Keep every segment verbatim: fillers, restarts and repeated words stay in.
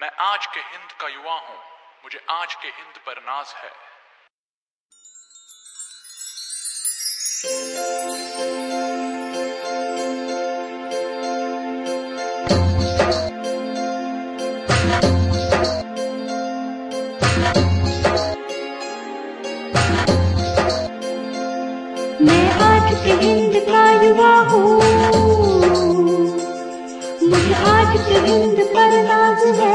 मैं आज के हिंद का युवा हूं, मुझे आज के हिंद पर नाज है। मैं आज के हिंद का युवा हूँ, मुझे आज के हिंद पर नाज है।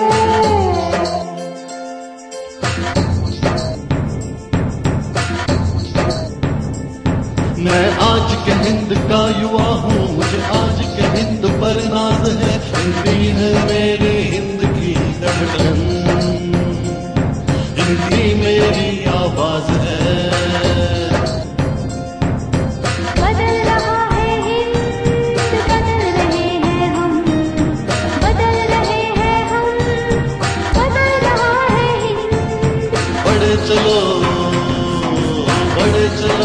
मैं आज के हिंद का युवा हूँ, मुझे आज के हिंद पर नाज है। हिंदी है मेरे हिंद की धड़कन, हिंदी मेरी आवाज है। चलो बढ़े चलो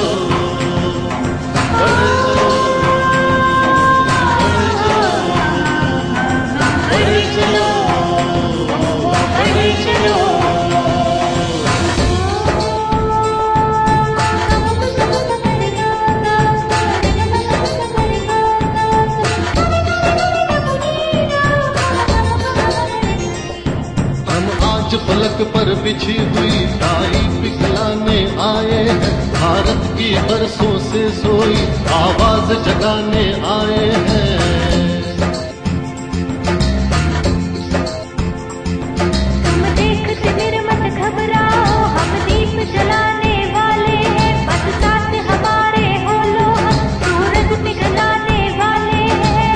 बढ़े चलो बढ़े चलो बढ़े चलो हम आज पलक पर बिछी हुई डाली पिघलाने आए हैं। भारत की बरसों से सोई आवाज जगाने आए हैं। तुम देखते फिर मत घबराओ, हम दीप जलाने वाले हैं। बस साथ हमारे हो लो, हम सूरज पिघलाने वाले हैं।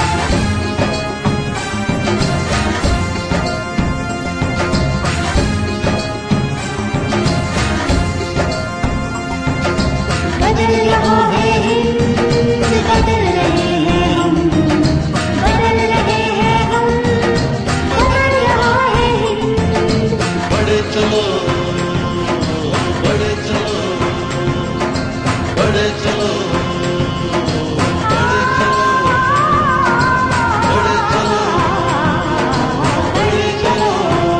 बदल रहा है हिंद, बदल रहे हैं हम, बदल रहे हैं हम, बदल रहा है हिंद। बढ़े चलो बढ़े चलो बढ़े चलो बढ़े चलो बढ़े चलो बढ़े चलो।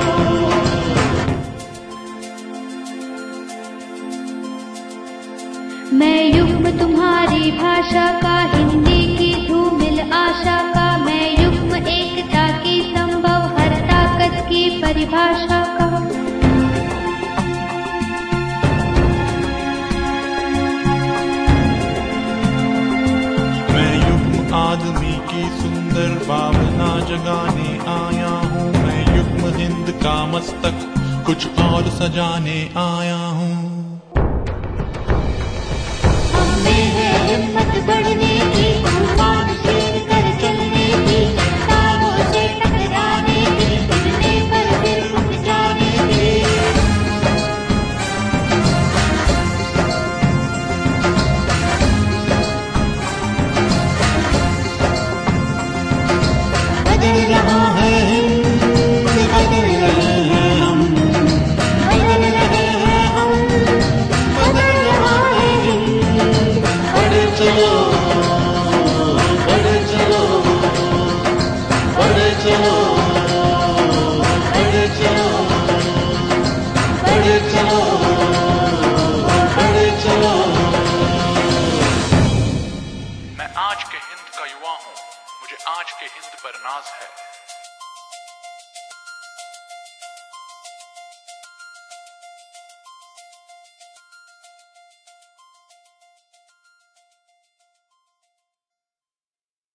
मैं युग्म तुम्हारी भाषा का, हिंदी की धूमिल आशा का। मैं युग्म एकता की संभव हर ताकत की परिभाषा का। मैं युग्म आदमी की सुंदर भावना जगाने आया हूँ। मैं युग्म हिंद का मस्तक कुछ और सजाने आया हूँ। हमने है हिम्मत बढ़ने की, तूफान की